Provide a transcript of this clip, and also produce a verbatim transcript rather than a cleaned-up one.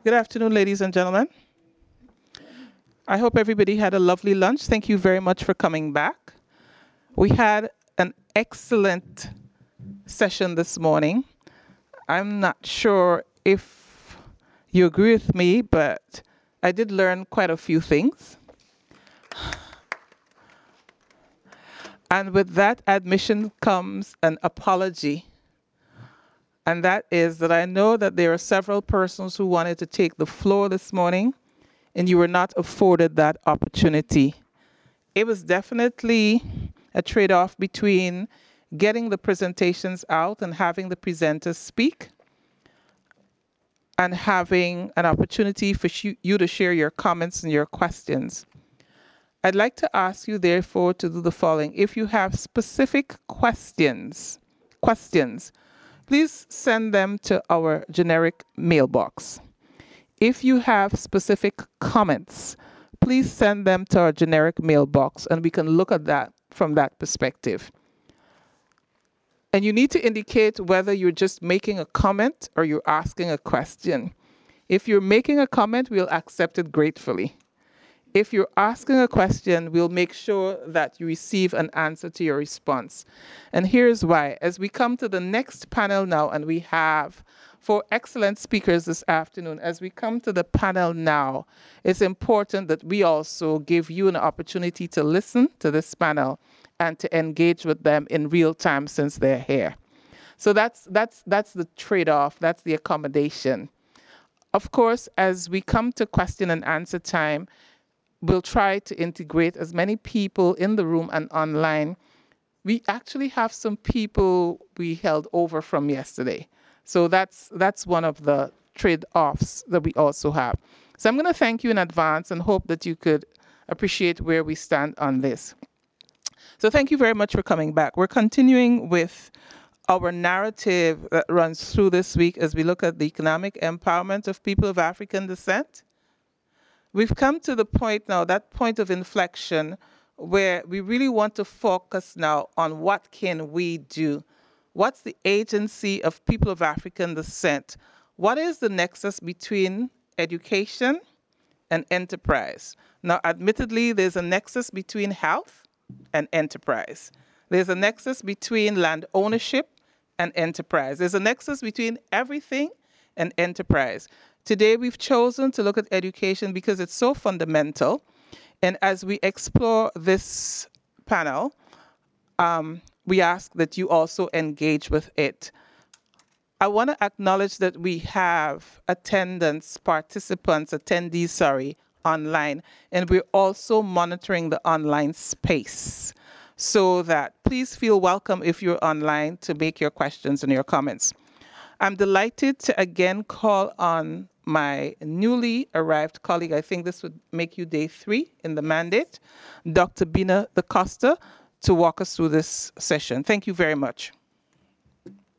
Good afternoon, ladies and gentlemen. I hope everybody had a lovely lunch. Thank you very much for coming back. We had an excellent session this morning. I'm not sure if you agree with me, but I did learn quite a few things. And with that admission comes an apology. And that is that I know that there are several persons who wanted to take the floor this morning, and you were not afforded that opportunity. It was definitely a trade-off between getting the presentations out and having the presenters speak and having an opportunity for you to share your comments and your questions. I'd like to ask you, therefore, to do the following. If you have specific questions, questions, please send them to our generic mailbox. If you have specific comments, please send them to our generic mailbox and we can look at that from that perspective. And you need to indicate whether you're just making a comment or you're asking a question. If you're making a comment, we'll accept it gratefully. If you're asking a question, we'll make sure that you receive an answer to your response. And here's why. As we come to the next panel now, and we have four excellent speakers this afternoon, as we come to the panel now, it's important that we also give you an opportunity to listen to this panel and to engage with them in real time since they're here. So that's, that's, that's the trade-off, that's the accommodation. Of course, as we come to question and answer time, we'll try to integrate as many people in the room and online. We actually have some people we held over from yesterday. So that's that's one of the trade-offs that we also have. So I'm going to thank you in advance and hope that you could appreciate where we stand on this. So thank you very much for coming back. We're continuing with our narrative that runs through this week as we look at the economic empowerment of people of African descent. We've come to the point now, that point of inflection, where we really want to focus now on what can we do? What's the agency of people of African descent? What is the nexus between education and enterprise? Now, admittedly, there's a nexus between health and enterprise. There's a nexus between land ownership and enterprise. There's a nexus between everything and enterprise. Today, we've chosen to look at education because it's so fundamental. And as we explore this panel, um, we ask that you also engage with it. I want to acknowledge that we have attendants, participants, attendees, sorry, online, and we're also monitoring the online space so that please feel welcome if you're online to make your questions and your comments. I'm delighted to again call on my newly arrived colleague. I think this would make you day three in the mandate, Doctor Bina Da Costa, to walk us through this session. Thank you very much.